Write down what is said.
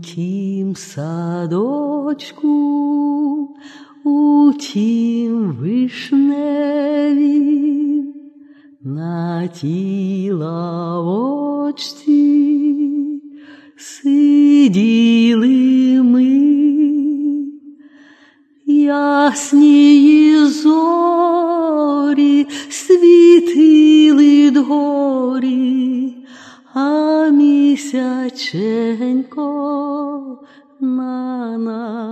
тім садочку, у тім вишневім, на тій лавочці сиділи ми. Яснії зорі світили дгорі, а місяченько на нас